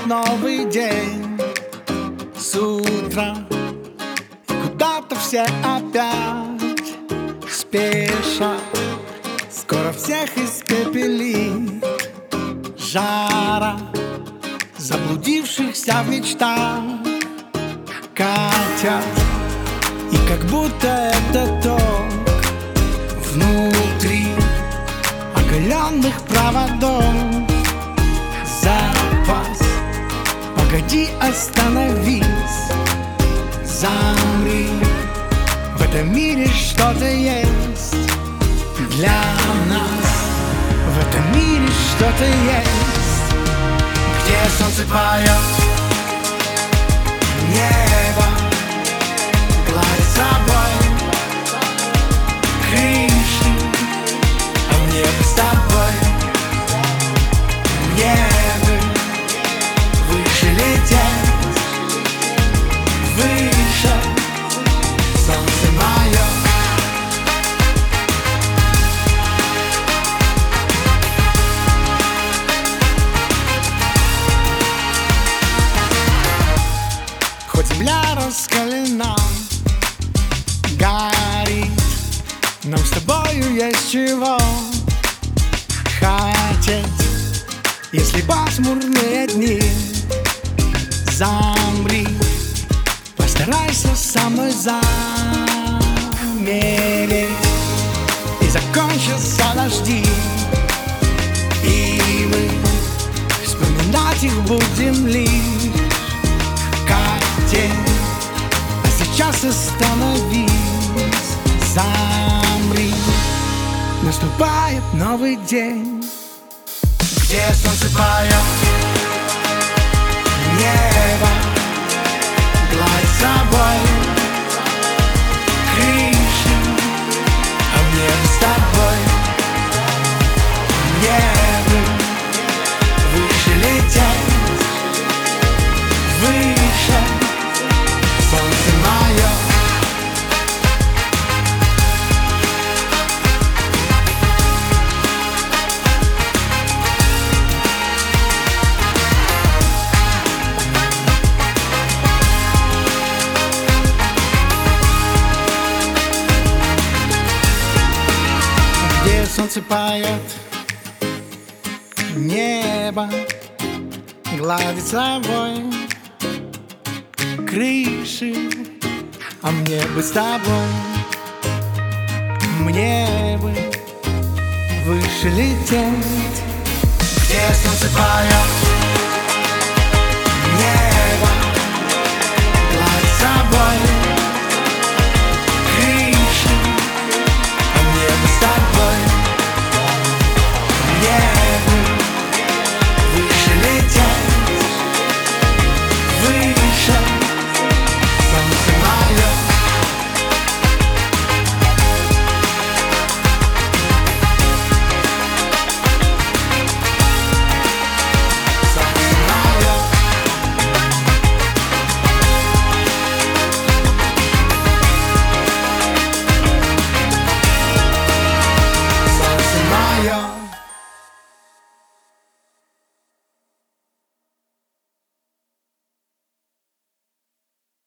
новый день. С утра куда-то все опять спешат, скоро всех испепелит жара заблудившихся в мечтах. Катят, и как будто это ток внутри оголенных проводов. Запас, погоди, остановись, замри. В этом мире что-то есть для нас. В этом мире что-то есть, где солнце поет, небо гладит собой крыши, а мне бы с тобой, мне бы выше лететь, выше, солнце мое. Хоть земля раскалена, горит, нам с тобою есть чего хотеть. Если пасмурные дни, замри, постарайся со мной замереть. И закончатся дожди, и мы вспоминать их будем лишь как день. А сейчас остановись, замри, наступает новый день, где солнце поет, небо гладит собой крыши, а мне бы с тобой, мне бы выше лететь, выше, солнце мое. Где солнце поет, небо гладит собой крыши, а мне бы с тобой, мне бы выше лететь. Где солнце поет,